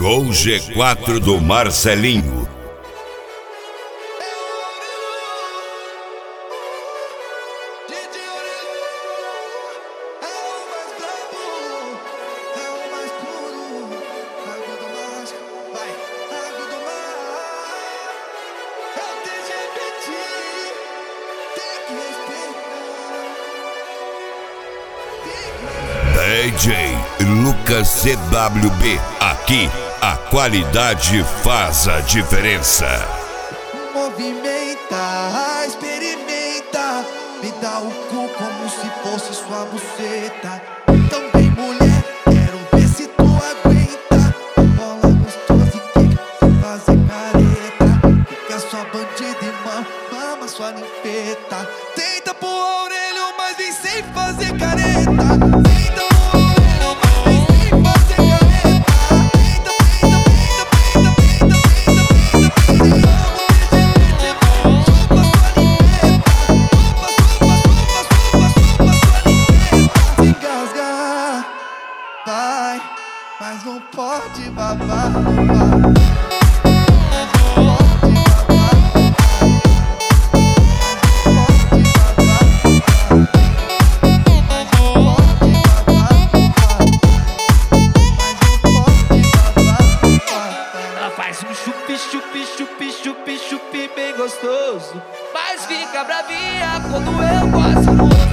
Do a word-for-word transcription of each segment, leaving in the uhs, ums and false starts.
Gol G quatro do Marcelinho. D J Lucas C W B, aqui a qualidade faz a diferença. Movimenta, experimenta, me dá o cu como se fosse sua buceta. Então vem mulher, quero ver se tu aguenta. Bola gostosa e quer fazer careta. Fica sua bandida e mama, mama sua limpeta. Tenta pôr a orelha, mas vem sem fazer careta. Vai, mas não pode babar, não vai. Ela faz um chupi, chupi, chupi, chupi, chupi bem gostoso, mas fica bravinha quando eu passo no outro.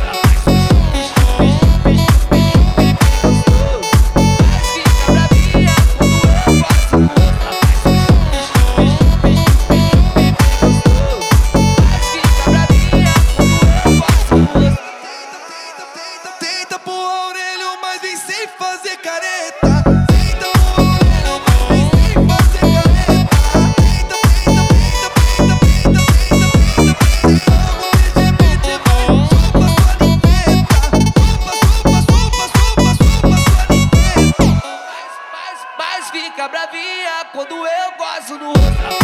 Tenta pôr a orelha, mas vem sem fazer careta. Tenta pôr a orelha, mas vem sem fazer careta. Tenta, tenta, tenta, tenta, tenta, tenta, tenta, chupa sua limpeta. Chupa, chupa, chupa, chupa, chupa sua limpeta. Mas, mas fica bravinha quando eu gosto no outro.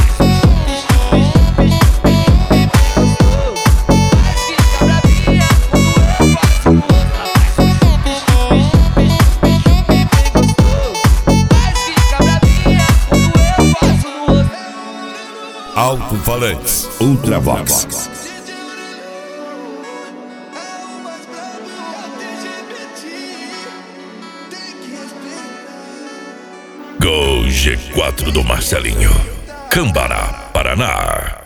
Alto-falantes Ultravox. Gol G quatro do Marcelinho, Cambará, Paraná.